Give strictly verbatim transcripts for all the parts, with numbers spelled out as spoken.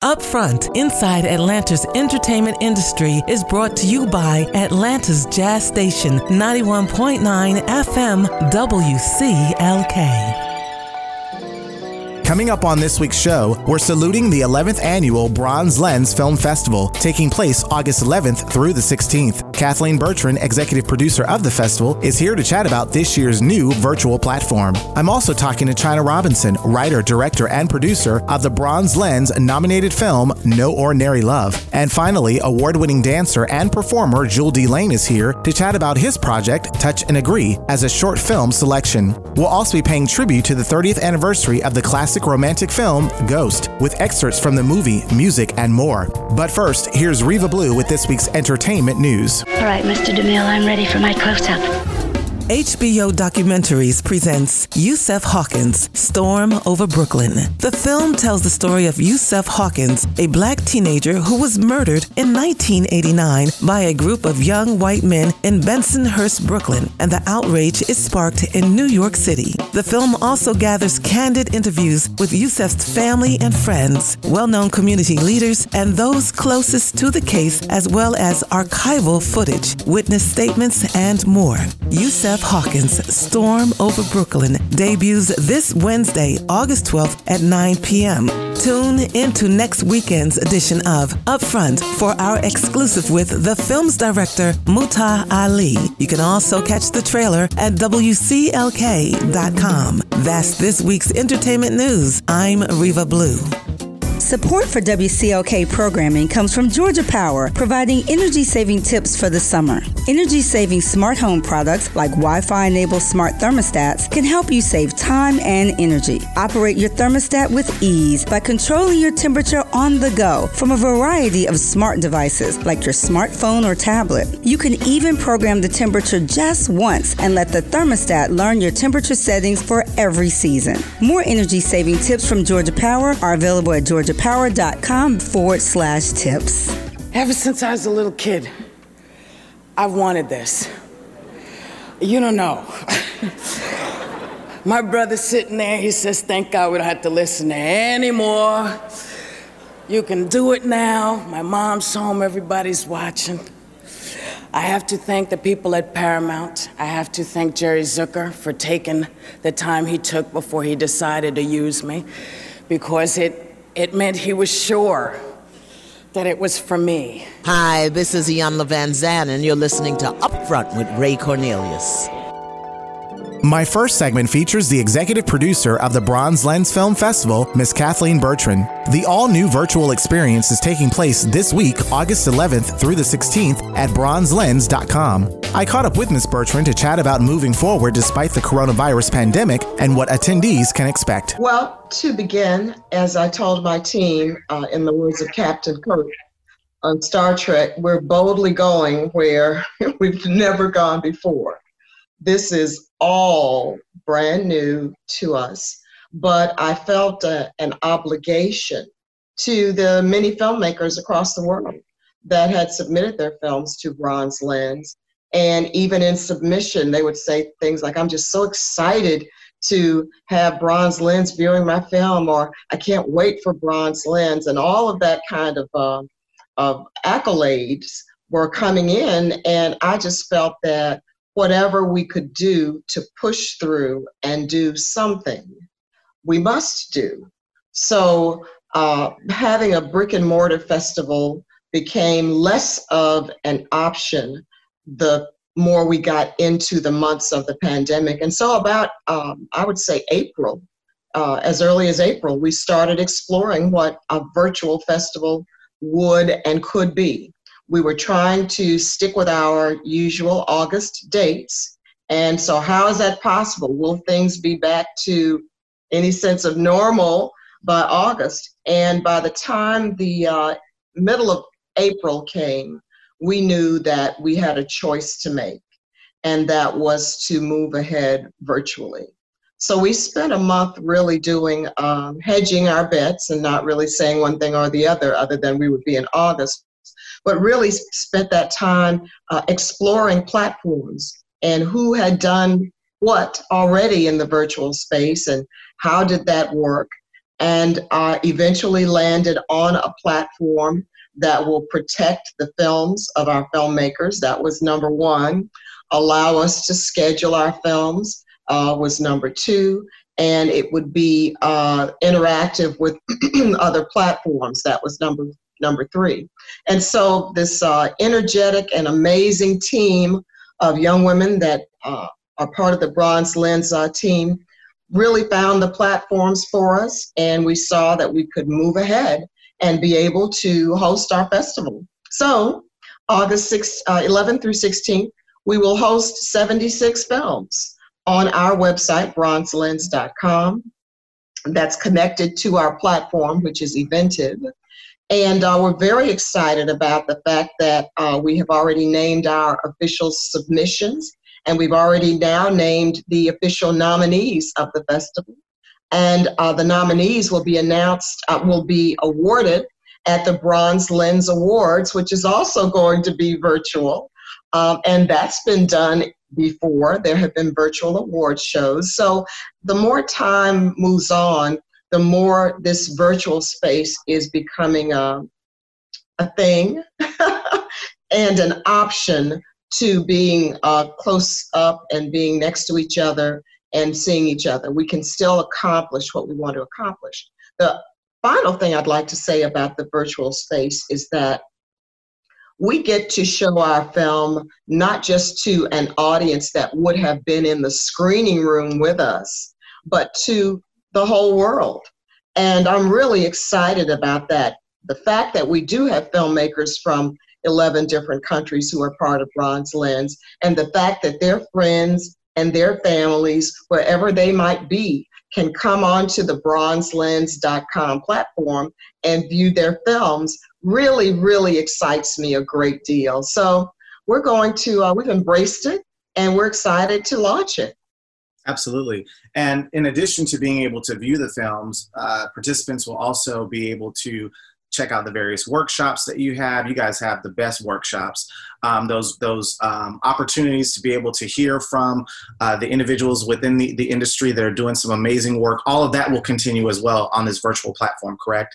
Upfront, inside Atlanta's entertainment industry, is brought to you by Atlanta's Jazz Station, ninety-one point nine F M W C L K. Coming up on this week's show, we're saluting the eleventh Annual Bronze Lens Film Festival, taking place August eleventh through the sixteenth. Kathleen Bertrand, executive producer of the festival, is here to chat about this year's new virtual platform. I'm also talking to China Robinson, writer, director, and producer of the Bronze Lens nominated film No Ordinary Love. And finally, award-winning dancer and performer Jewel D. Lane is here to chat about his project, Touch and Agree, as a short film selection. We'll also be paying tribute to the thirtieth anniversary of the classic romantic film Ghost, with excerpts from the movie, music, and more. But first, here's Reva Blue with this week's entertainment news. All right, Mister DeMille, I'm ready for my close-up. H B O Documentaries presents Yusef Hawkins, Storm Over Brooklyn. The film tells the story of Yusef Hawkins, a black teenager who was murdered in nineteen eighty-nine by a group of young white men in Bensonhurst, Brooklyn, and the outrage is sparked in New York City. The film also gathers candid interviews with Yusef's family and friends, well-known community leaders, and those closest to the case, as well as archival footage, witness statements, and more. Yusef Hawkins, Storm Over Brooklyn, debuts this Wednesday, August twelfth at nine p.m. Tune into next weekend's edition of Upfront for our exclusive with the film's director, Muta Ali. You can also catch the trailer at W C L K dot com. That's this week's entertainment news. I'm Reva Blue. Support for W C L K programming comes from Georgia Power, providing energy-saving tips for the summer. Energy-saving smart home products like Wi-Fi-enabled smart thermostats can help you save time and energy. Operate your thermostat with ease by controlling your temperature on the go from a variety of smart devices like your smartphone or tablet. You can even program the temperature just once and let the thermostat learn your temperature settings for every season. More energy-saving tips from Georgia Power are available at georgia power dot com forward slash tips. Ever since I was a little kid, I wanted this. You don't know. My brother's sitting there, he says, thank God we don't have to listen to anymore. You can do it now. My mom's home, everybody's watching. I have to thank the people at Paramount. I have to thank Jerry Zucker for taking the time he took before he decided to use me, because it It meant he was sure that it was for me. Hi, this is Iyanla Vanzant, and you're listening to Upfront with Ray Cornelius. My first segment features the executive producer of the Bronze Lens Film Festival, Miss Kathleen Bertrand. The all-new virtual experience is taking place this week, August eleventh through the sixteenth at bronze lens dot com. I caught up with Miss Bertrand to chat about moving forward despite the coronavirus pandemic and what attendees can expect. Well, to begin, as I told my team, uh, in the words of Captain Kirk on Star Trek, we're boldly going where we've never gone before. This is all brand new to us, but I felt a, an obligation to the many filmmakers across the world that had submitted their films to Bronze Lens. And even in submission, they would say things like, I'm just so excited to have Bronze Lens viewing my film, or I can't wait for Bronze Lens. And all of that kind of, uh, of accolades were coming in. And I just felt that whatever we could do to push through and do something, we must do. So uh, having a brick and mortar festival became less of an option the more we got into the months of the pandemic. And so about, um, I would say April, uh, as early as April, we started exploring what a virtual festival would and could be. We were trying to stick with our usual August dates. And so how is that possible? Will things be back to any sense of normal by August? And by the time the uh, middle of April came, we knew that we had a choice to make, and that was to move ahead virtually. So we spent a month really doing, um, hedging our bets and not really saying one thing or the other, other than we would be in August, but really spent that time uh, exploring platforms and who had done what already in the virtual space and how did that work. and uh, eventually landed on a platform that will protect the films of our filmmakers. That was number one. Allow us to schedule our films uh, was number two. And it would be uh, interactive with other platforms. That was number number three. And so this uh, energetic and amazing team of young women that uh, are part of the Bronze Lens uh, team really found the platforms for us, and we saw that we could move ahead and be able to host our festival. So August sixth, uh, eleventh through sixteenth, we will host seventy-six films on our website, bronze lens dot com. That's connected to our platform, which is Eventive. And uh, we're very excited about the fact that uh, we have already named our official submissions, and we've already now named the official nominees of the festival. And uh, the nominees will be announced, uh, will be awarded at the Bronze Lens Awards, which is also going to be virtual. Um, and that's been done before. There have been virtual award shows. So the more time moves on, the more this virtual space is becoming a, a thing and an option to being uh, close up and being next to each other and seeing each other. We can still accomplish what we want to accomplish. The final thing I'd like to say about the virtual space is that we get to show our film not just to an audience that would have been in the screening room with us, but to the whole world. And I'm really excited about that. The fact that we do have filmmakers from eleven different countries who are part of Bronze Lens, and the fact that their friends and their families, wherever they might be, can come onto the bronze lens dot com platform and view their films really, really excites me a great deal. So we're going to, uh, we've embraced it, and we're excited to launch it. Absolutely. And in addition to being able to view the films, uh, participants will also be able to check out the various workshops that you have. You guys have the best workshops. Um, those those um, opportunities to be able to hear from uh, the individuals within the, the industry that are doing some amazing work. All of that will continue as well on this virtual platform, correct?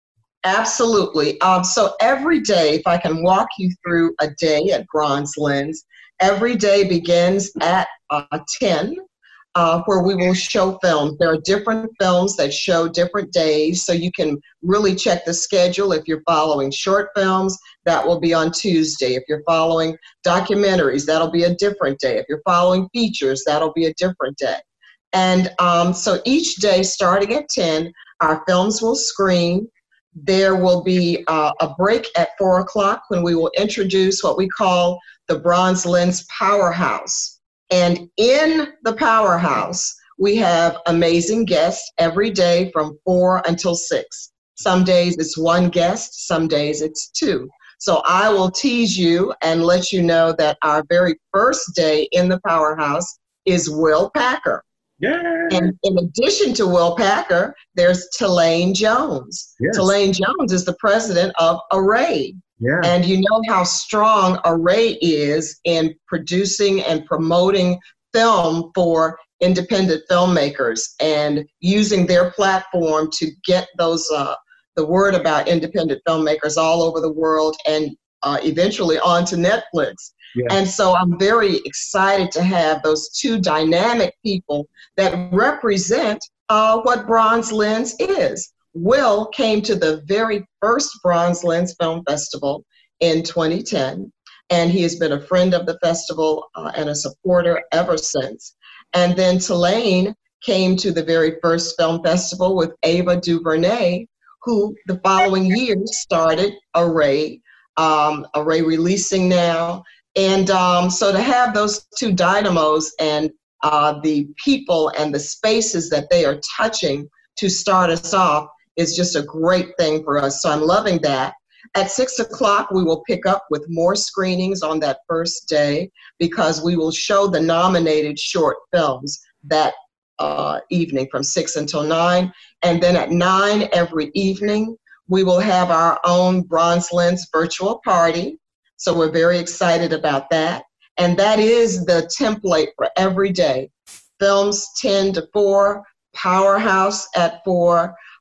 Absolutely. Um, so every day, if I can walk you through a day at Bronze Lens, every day begins at uh, ten. Uh, where we will show films. There are different films that show different days, so you can really check the schedule. If you're following short films, that will be on Tuesday. If you're following documentaries, that'll be a different day. If you're following features, that'll be a different day. And um, so each day, starting at ten, our films will screen. There will be uh, a break at four o'clock when we will introduce what we call the Bronze Lens Powerhouse. And in the Powerhouse, we have amazing guests every day from four until six. Some days it's one guest, some days it's two. So I will tease you and let you know that our very first day in the Powerhouse is Will Packer. Yeah. And in addition to Will Packer, there's Telaine Jones. Yes. Telaine Jones is the president of Array. Yeah. And you know how strong Array is in producing and promoting film for independent filmmakers and using their platform to get those uh, the word about independent filmmakers all over the world and uh, eventually onto Netflix. Yeah. And so I'm very excited to have those two dynamic people that represent uh, what Bronze Lens is. Will came to the very first Bronze Lens Film Festival in twenty ten, and he has been a friend of the festival uh, and a supporter ever since. And then Telaine came to the very first film festival with Ava DuVernay, who the following year started Array, um, Array Releasing Now. And um, so to have those two dynamos and uh, the people and the spaces that they are touching to start us off is just a great thing for us. So I'm loving that. At six o'clock, we will pick up with more screenings on that first day because we will show the nominated short films that uh, evening from six until nine. And then at nine every evening, we will have our own Bronze Lens virtual party. So we're very excited about that. And that is the template for every day. Films ten to four, Powerhouse at four,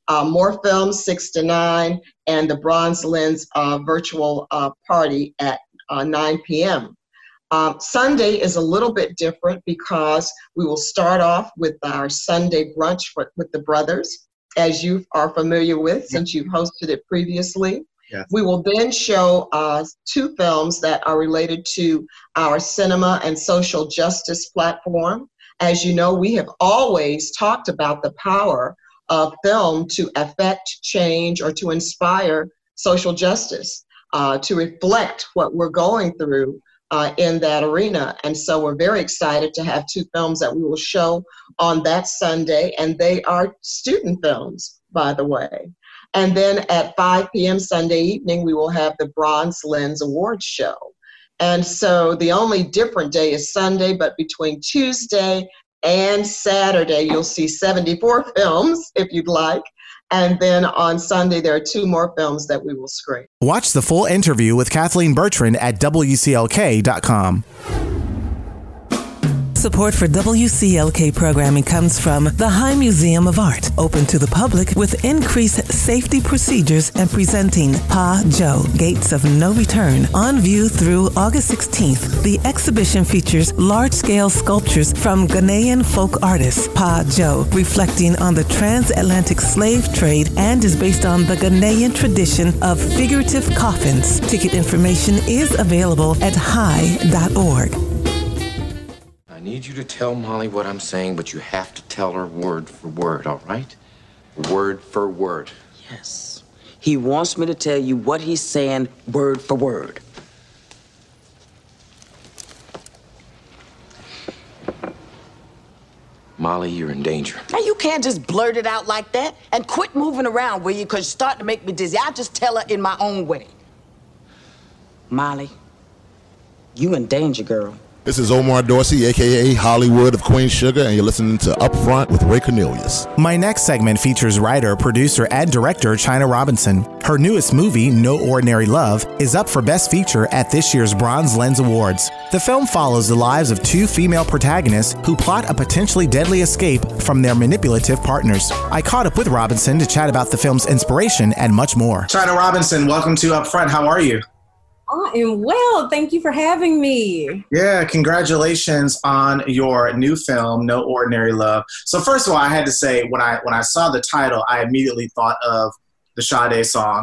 uh, more films, six to nine, and the Bronze Lens uh, virtual uh, party at uh, nine p.m. Um, Sunday is a little bit different because we will start off with our Sunday brunch for, with the brothers, as you are familiar with since you've hosted it previously. Yes. We will then show uh, two films that are related to our cinema and social justice platform. As you know, we have always talked about the power of film to affect change or to inspire social justice, uh, to reflect what we're going through uh, in that arena. And so we're very excited to have two films that we will show on that Sunday, and they are student films, by the way. And then at five p.m. Sunday evening, we will have the Bronze Lens Awards show. And so the only different day is Sunday, but between Tuesday and Saturday, you'll see seventy-four films, if you'd like. And then on Sunday, there are two more films that we will screen. Watch the full interview with Kathleen Bertrand at W C L K dot com. Support for W C L K programming comes from the High Museum of Art, open to the public with increased safety procedures and presenting Pa Joe, Gates of No Return, on view through August sixteenth. The exhibition features large-scale sculptures from Ghanaian folk artists Pa Joe, reflecting on the transatlantic slave trade, and is based on the Ghanaian tradition of figurative coffins. Ticket information is available at high dot org. I need you to tell Molly what I'm saying, but you have to tell her word for word, all right? Word for word. Yes. He wants me to tell you what he's saying word for word. Molly, you're in danger. Now, you can't just blurt it out like that. And quit moving around, will you? Because you're starting to make me dizzy. I'll just tell her in my own way. Molly, you in danger, girl. This is Omar Dorsey, a k a. Hollywood of Queen Sugar, and you're listening to Upfront with Ray Cornelius. My next segment features writer, producer, and director China Robinson. Her newest movie, No Ordinary Love, is up for Best Feature at this year's Bronze Lens Awards. The film follows the lives of two female protagonists who plot a potentially deadly escape from their manipulative partners. I caught up with Robinson to chat about the film's inspiration and much more. China Robinson, welcome to Upfront. How are you? I am well. Thank you for having me. Yeah, congratulations on your new film, No Ordinary Love. So first of all, I had to say, when I when I saw the title, I immediately thought of the Sade song,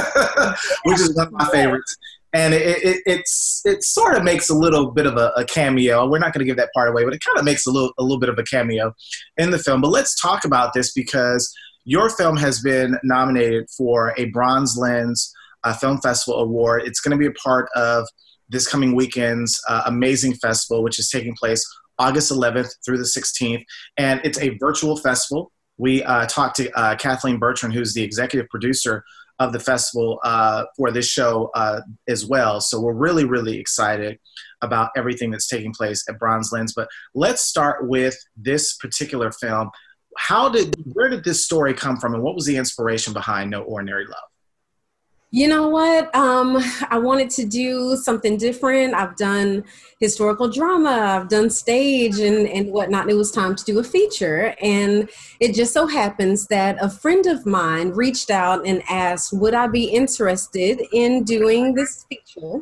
which is one of my favorites. And it, it it's it sort of makes a little bit of a, a cameo. We're not going to give that part away, but it kind of makes a little a little bit of a cameo in the film. But let's talk about this because your film has been nominated for a Bronze Lens Uh, Film Festival Award. It's going to be a part of this coming weekend's uh, amazing festival, which is taking place August eleventh through the sixteenth. And it's a virtual festival. We uh, talked to uh, Kathleen Bertrand, who's the executive producer of the festival uh, for this show uh, as well. So we're really, really excited about everything that's taking place at Bronze Lens. But let's start with this particular film. How did, where did this story come from, and what was the inspiration behind No Ordinary Love? You know what? Um, I wanted to do something different. I've done historical drama, I've done stage and, and whatnot. It was time to do a feature. And it just so happens that a friend of mine reached out and asked, would I be interested in doing this feature?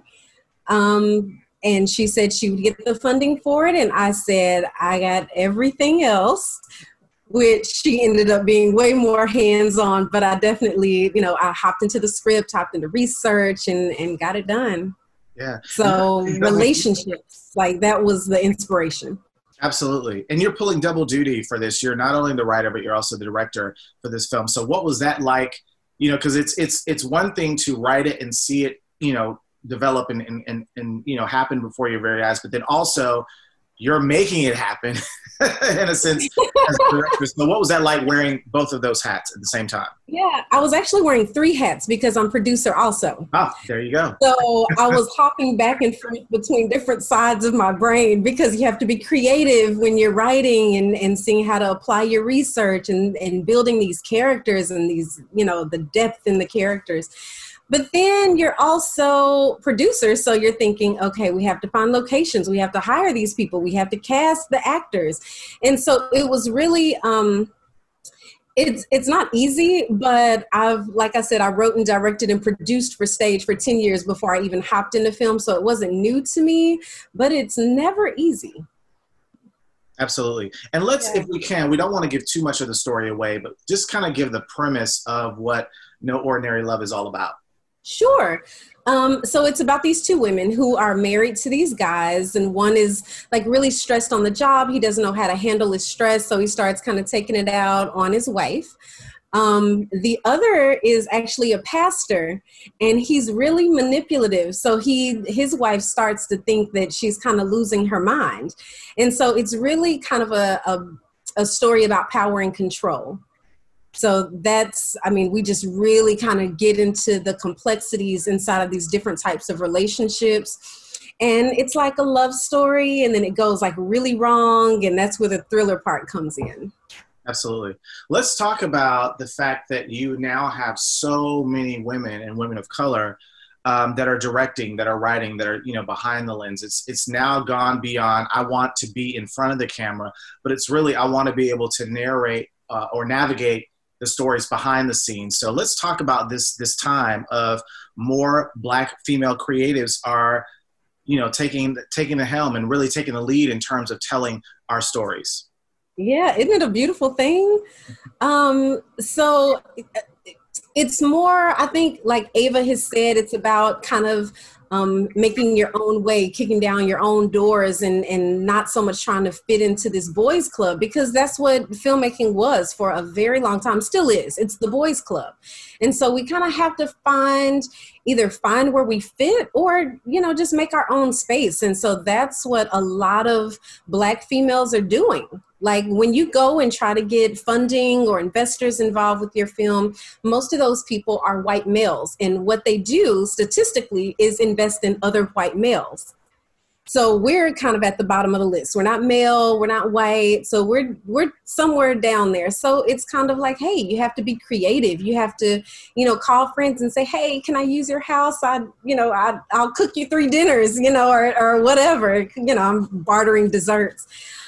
Um, and she said she would get the funding for it. And I said, I got everything else, which she ended up being way more hands-on, but I definitely, you know, I hopped into the script, hopped into research, and, and got it done. Yeah. So relationships, like that was the inspiration. Absolutely. And you're pulling double duty for this. You're not only the writer, but you're also the director for this film. So what was that like? You know, because it's it's it's one thing to write it and see it, you know, develop and, and, and, and you know, happen before your very eyes, but then also you're making it happen in a sense as a director. So what was that like wearing both of those hats at the same time? Yeah, I was actually wearing three hats because I'm producer also. Oh, there you go. So I was hopping back and forth between different sides of my brain because you have to be creative when you're writing and, and seeing how to apply your research and, and building these characters and these, you know, the depth in the characters. But then you're also producers, so you're thinking, okay, we have to find locations, we have to hire these people, we have to cast the actors. And so it was really, um, It's it's not easy, but I've, like I said, I wrote and directed and produced for stage for ten years before I even hopped into film. So it wasn't new to me, but it's never easy. Absolutely. And let's, yeah. if we can, we don't want to give too much of the story away, but just kind of give the premise of what No Ordinary Love is all about. Sure. Um, so it's about these two women who are married to these guys, and one is like really stressed on the job. He doesn't know how to handle his stress, so he starts kind of taking it out on his wife. Um, the other is actually a pastor, and he's really manipulative. So he, his wife starts to think that she's kind of losing her mind. And so it's really kind of a, a, a story about power and control. So that's, I mean, we just really kind of get into the complexities inside of these different types of relationships. And it's like a love story, and then it goes like really wrong. And that's where the thriller part comes in. Absolutely. Let's talk about the fact that you now have so many women and women of color um, that are directing, that are writing, that are, you know, behind the lens. It's, it's now gone beyond, I want to be in front of the camera, but it's really, I want to be able to narrate uh, or navigate the stories behind the scenes. So let's talk about this, this time of more Black female creatives are, you know, taking, taking the helm and really taking the lead in terms of telling our stories. Yeah. Isn't it a beautiful thing? Um, so it's more, I think, like Ava has said, it's about kind of um, making your own way, kicking down your own doors, and, and not so much trying to fit into this boys club, because that's what filmmaking was for a very long time, still is. It's the boys club. And so we kind of have to find, either find where we fit or, you know, just make our own space. And so that's what a lot of Black females are doing. Like when you go and try to get funding or investors involved with your film, most of those people are white males. And what they do statistically is invest in other white males. So we're kind of at the bottom of the list. We're not male, we're not white. So we're we're somewhere down there. So it's kind of like, hey, you have to be creative. You have to, you know, call friends and say, hey, can I use your house? I, you know, I, I'll cook you three dinners, you know, or, or whatever. You know, I'm bartering desserts.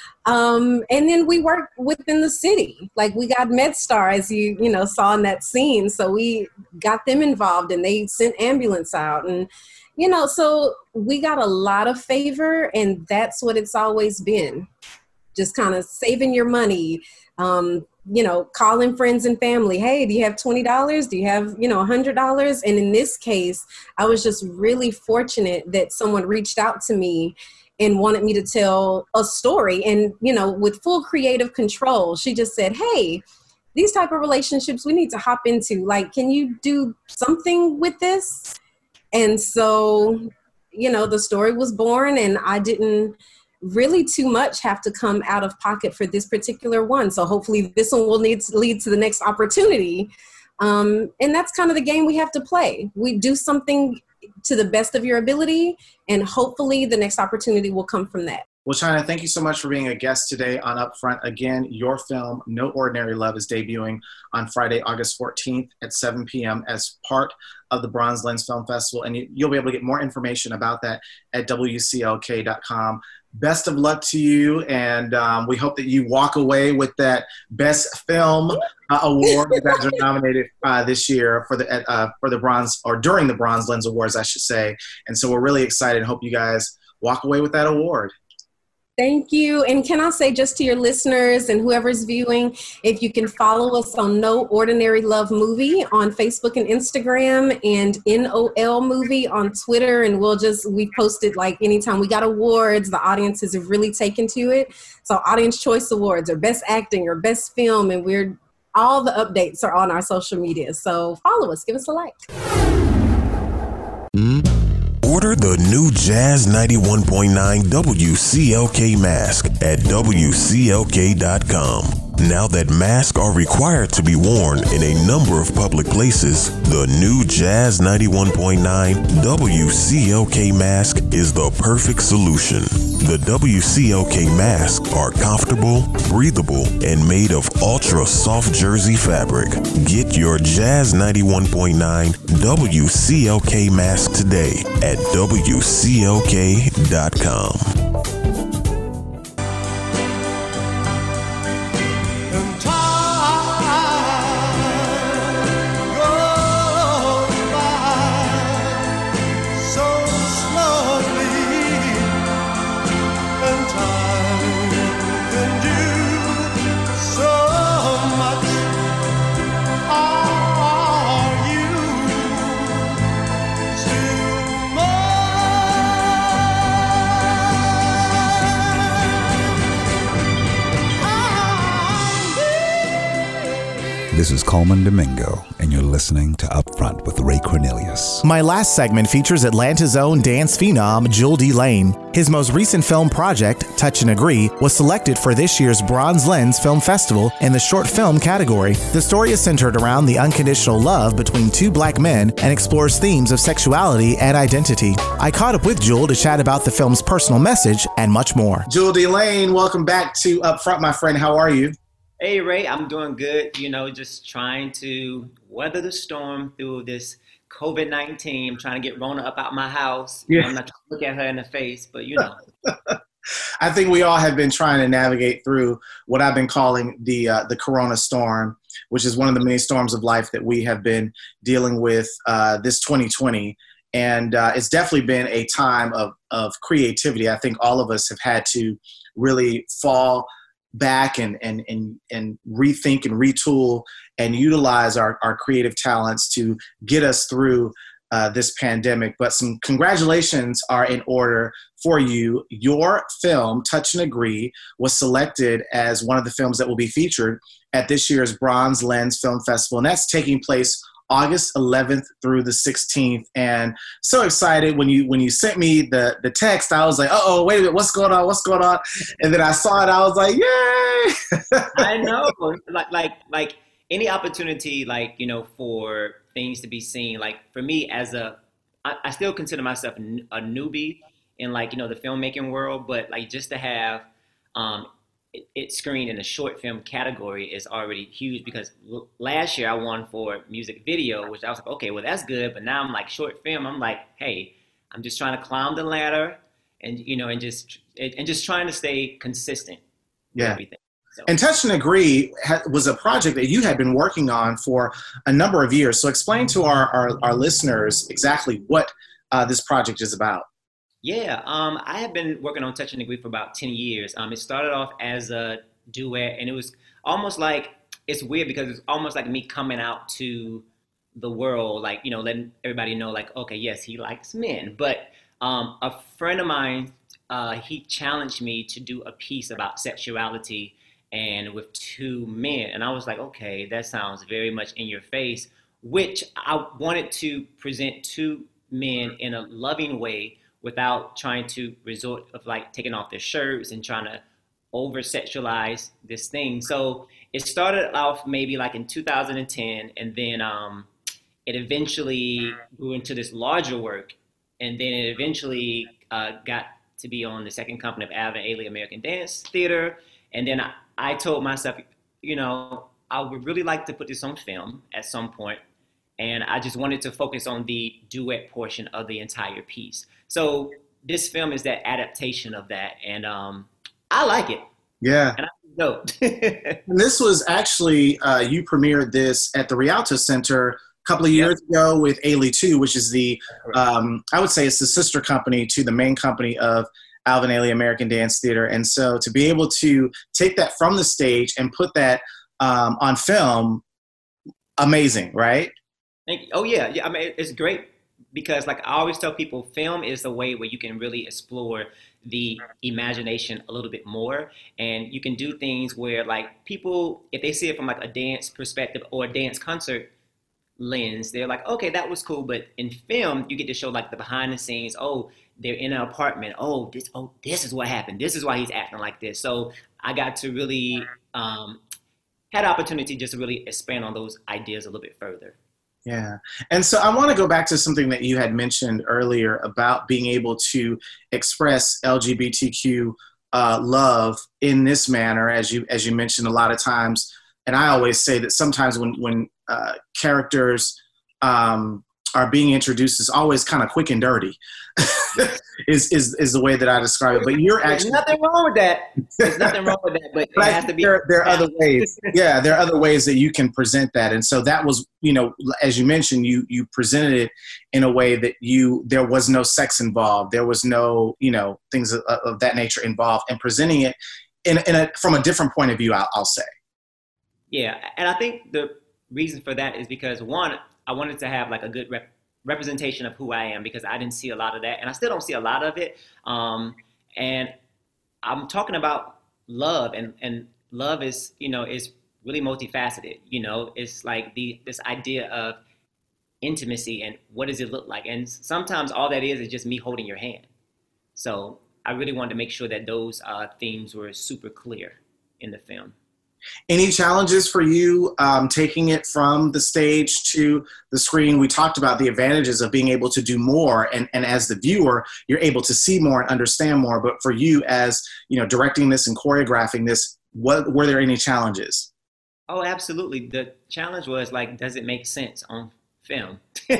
Um, and then we work within the city. Like we got MedStar, as you, you know, saw in that scene. So we got them involved, and they sent ambulance out, and, you know, so we got a lot of favor, and that's what it's always been. Just kind of saving your money, um, you know, calling friends and family. Hey, do you have twenty dollars? Do you have, you know, one hundred dollars? And in this case, I was just really fortunate that someone reached out to me and wanted me to tell a story, and, you know, with full creative control. She just said, hey, these type of relationships we need to hop into. Like, can you do something with this? And so, you know, the story was born, and I didn't really too much have to come out of pocket for this particular one. So hopefully this one will need to lead to the next opportunity. Um, and that's kind of the game we have to play. We do something to the best of your ability, and hopefully the next opportunity will come from that. Well, China, thank you so much for being a guest today on Upfront. Again, your film, No Ordinary Love, is debuting on Friday, August fourteenth at seven p.m. as part of the Bronze Lens Film Festival. And you'll be able to get more information about that at W C L K dot com. Best of luck to you, and um, we hope that you walk away with that Best Film uh, award. You guys are nominated uh, this year for the uh, for the Bronze, or during the Bronze Lens Awards, I should say. And so we're really excited. Hope you guys walk away with that award. Thank you. And can I say, just to your listeners and whoever's viewing, if you can follow us on No Ordinary Love Movie on Facebook and Instagram, and N O L Movie on Twitter. And we'll just, we posted like anytime we got awards, the audiences have really taken to it. So Audience Choice Awards, or Best Acting, or Best Film. And we're, all the updates are on our social media. So follow us, give us a like. Order the new Jazz ninety-one point nine W C L K mask at W C L K dot com. Now that masks are required to be worn in a number of public places, the new Jazz ninety-one point nine W C L K mask is the perfect solution. The W C L K masks are comfortable, breathable, and made of ultra soft jersey fabric. Get your Jazz ninety-one point nine W C L K mask today at W C L K dot com. And time this is Coleman Domingo, and you're listening to Upfront with Ray Cornelius. My last segment features Atlanta's own dance phenom, Jewel DeLane. His most recent film project, Touch and Agree, was selected for this year's Bronze Lens Film Festival in the short film category. The story is centered around the unconditional love between two black men and explores themes of sexuality and identity. I caught up with Jewel to chat about the film's personal message and much more. Jewel DeLane, welcome back to Upfront, my friend. How are you? Hey, Ray, I'm doing good. You know, just trying to weather the storm through this COVID nineteen. I'm trying to get Rona up out my house. Yeah. I'm not trying to look at her in the face, but you know. I think we all have been trying to navigate through what I've been calling the uh, the Corona storm, which is one of the many storms of life that we have been dealing with uh, this twenty twenty. And uh, it's definitely been a time of, of creativity. I think all of us have had to really fall back and and and and rethink and retool and utilize our, our creative talents to get us through uh, this pandemic. But some congratulations are in order for you. Your film, Touch and Agree, was selected as one of the films that will be featured at this year's Bronze Lens Film Festival, and that's taking place August eleventh through the sixteenth. And so excited when you when you sent me the the text, I was like, uh-oh, wait a minute, what's going on? What's going on? And then I saw it, I was like, yay! I know. Like like like any opportunity, like, you know, for things to be seen. Like for me as a I, I still consider myself a newbie in, like, you know, the filmmaking world, but like just to have um It, it screened in the short film category is already huge, because l- last year I won for music video, which I was like, okay, well, that's good. But now I'm like, short film, I'm like, hey, I'm just trying to climb the ladder and, you know, and just and just trying to stay consistent with Yeah. everything. So. And Touch and Agree ha- was a project that you had been working on for a number of years. So explain to our, our, our listeners exactly what uh, this project is about. Yeah, um, I have been working on Touch and Agree for about ten years. Um, it started off as a duet, and it was almost like, it's weird because it's almost like me coming out to the world, like, you know, letting everybody know, like, okay, yes, he likes men. But um, a friend of mine, uh, he challenged me to do a piece about sexuality and with two men. And I was like, okay, that sounds very much in your face, which I wanted to present two men in a loving way, without trying to resort of like taking off their shirts and trying to over sexualize this thing. So it started off maybe like in two thousand ten, and then um, it eventually grew into this larger work, and then it eventually uh, got to be on the second company of Alvin Ailey American Dance Theater. And then I, I told myself, you know, I would really like to put this on film at some point. And I just wanted to focus on the duet portion of the entire piece. So this film is that adaptation of that, and um, I like it. Yeah. And I know. And this was actually, uh, you premiered this at the Rialto Center a couple of years yep. ago with Ailey two, which is the, um, I would say it's the sister company to the main company of Alvin Ailey American Dance Theater. And so to be able to take that from the stage and put that um, on film, amazing, right? Thank you. Oh, yeah. Yeah. I mean, it's great because, like, I always tell people, film is the way where you can really explore the imagination a little bit more. And you can do things where, like, people, if they see it from, like, a dance perspective or a dance concert lens, they're like, okay, that was cool. But in film, you get to show, like, the behind the scenes. Oh, they're in an apartment. Oh, this, oh, this is what happened. This is why he's acting like this. So I got to really um, had opportunity just to really expand on those ideas a little bit further. Yeah. And so I want to go back to something that you had mentioned earlier about being able to express L G B T Q uh, love in this manner, as you as you mentioned a lot of times. And I always say that sometimes when, when uh, characters um, are being introduced, it's always kind of quick and dirty is, is is the way that I describe it. But you're actually— There's nothing wrong with that. There's nothing wrong with that, but it has to be— There, there are other ways. Yeah, there are other ways that you can present that. And so that was, you know, as you mentioned, you you presented it in a way that you, there was no sex involved. There was no, you know, things of, of that nature involved, and presenting it in, in a, from a different point of view, I'll, I'll say. Yeah, and I think the reason for that is because, one, I wanted to have like a good rep- representation of who I am, because I didn't see a lot of that, and I still don't see a lot of it. Um, and I'm talking about love, and, and love is, you know, is really multifaceted. You know, it's like the this idea of intimacy and what does it look like? And sometimes all that is is just me holding your hand. So I really wanted to make sure that those uh, themes were super clear in the film. Any challenges for you um, taking it from the stage to the screen? We talked about the advantages of being able to do more, and, and as the viewer, you're able to see more and understand more. But for you, as you know, directing this and choreographing this, what were there any challenges? Oh, absolutely. The challenge was like, does it make sense on film?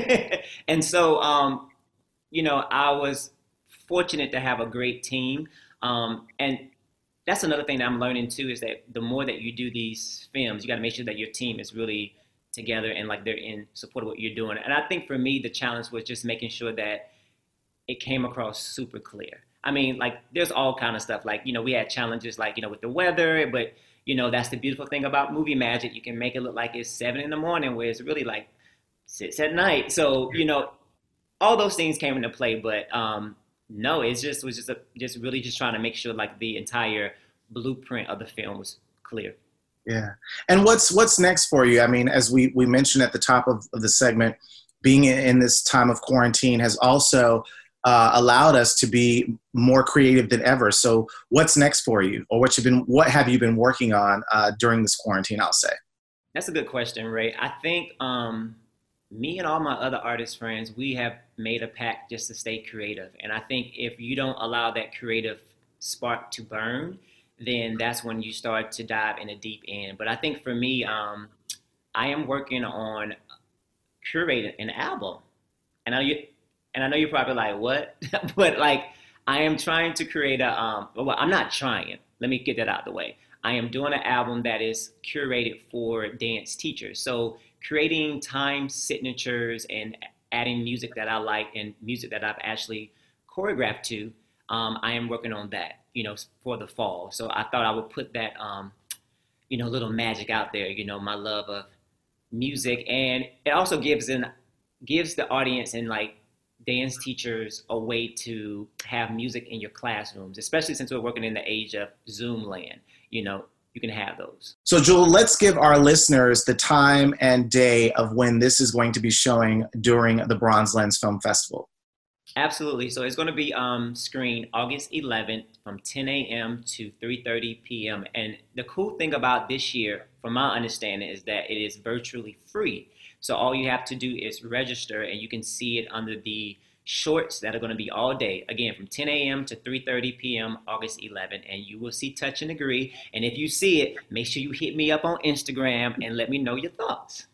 And so, um, you know, I was fortunate to have a great team, um, and that's another thing that I'm learning too, is that the more that you do these films, you got to make sure that your team is really together and like they're in support of what you're doing. And I think for me, the challenge was just making sure that it came across super clear. I mean, like there's all kind of stuff. Like, you know, we had challenges like, you know, with the weather, but you know, that's the beautiful thing about movie magic. You can make it look like it's seven in the morning where it's really like six at night. So, you know, all those things came into play, but um, no, it's just was just a, just really just trying to make sure like the entire blueprint of the film was clear. Yeah. And what's what's next for you? I mean, as we, we mentioned at the top of, of the segment, being in, in this time of quarantine has also uh, allowed us to be more creative than ever. So what's next for you, or what you've been what have you been working on uh, during this quarantine, I'll say? That's a good question, Ray. I think um, me and all my other artist friends, we have made a pact just to stay creative. And I think if you don't allow that creative spark to burn, then that's when you start to dive in a deep end. But I think for me, um, I am working on curating an album. And I, and I know you're probably like, what? But like, I am trying to create a, um, well, I'm not trying. Let me get that out of the way. I am doing an album that is curated for dance teachers. So creating time signatures and adding music that I like and music that I've actually choreographed to, um, I am working on that, you know, for the fall. So I thought I would put that, um, you know, little magic out there, you know, my love of music. And it also gives in, gives the audience and like dance teachers a way to have music in your classrooms, especially since we're working in the age of Zoom land, you know, you can have those. So Jewel, let's give our listeners the time and day of when this is going to be showing during the Bronze Lens Film Festival. Absolutely. So it's going to be um, screened August eleventh from ten a.m. to three thirty p.m. And the cool thing about this year, from my understanding, is that it is virtually free. So all you have to do is register, and you can see it under the shorts that are going to be all day, again, from ten a.m. to three thirty p.m. August eleventh, and you will see Touch and Agree. And if you see it, make sure you hit me up on Instagram and let me know your thoughts.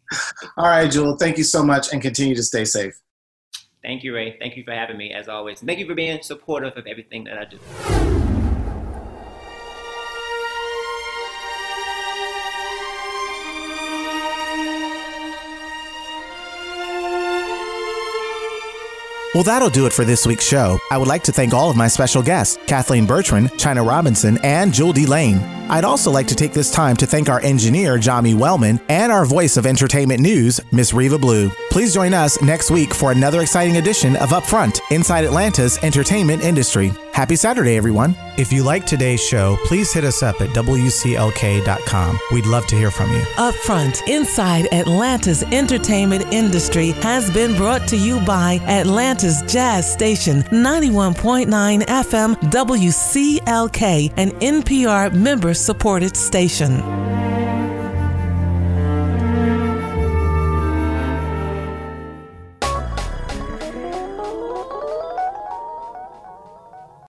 All right, Jewel, thank you so much, and continue to stay safe. Thank you, Ray. Thank you for having me, as always. Thank you for being supportive of everything that I do. Well, that'll do it for this week's show. I would like to thank all of my special guests, Kathleen Bertrand, China Robinson, and Jewel D. Lane. I'd also like to take this time to thank our engineer, Jami Wellman, and our voice of entertainment news, Miss Reva Blue. Please join us next week for another exciting edition of Upfront, inside Atlanta's entertainment industry. Happy Saturday, everyone. If you like today's show, please hit us up at W C L K dot com. We'd love to hear from you. Upfront, inside Atlanta's entertainment industry, has been brought to you by Atlanta's Jazz Station, ninety-one point nine F M W C L K, an N P R member-supported station.